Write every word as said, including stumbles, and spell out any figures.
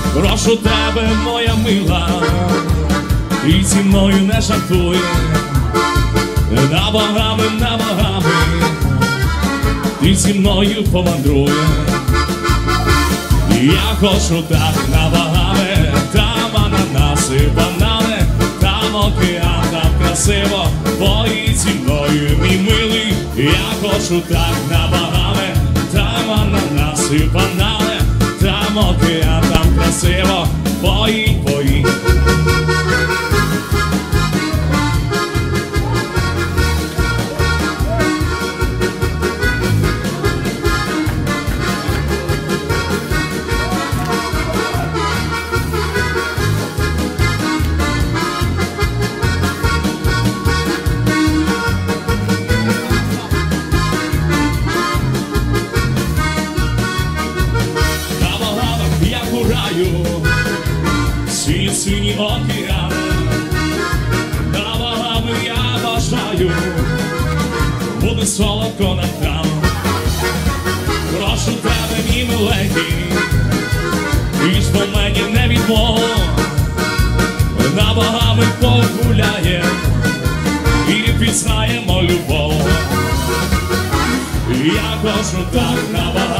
Прошу тебе, моя мила, і зі мною не жартуй. На Багами, на Багами, ти зі мною помандруй. Я хочу так на Багами, там ананаси, банани, там океан, там красиво, поїдь зі мною, мій милий. Я хочу так на Багами, там ананаси, банани, там океан, там красиво, поїдь, поїдь. Сині, сині океани, на Багами я бажаю, буде солодко нам там. Прошу тебе, мій миленький, ти ж по мені не відмов. На Багами погуляєм і пізнаємо любов. Я хочу так на Багами.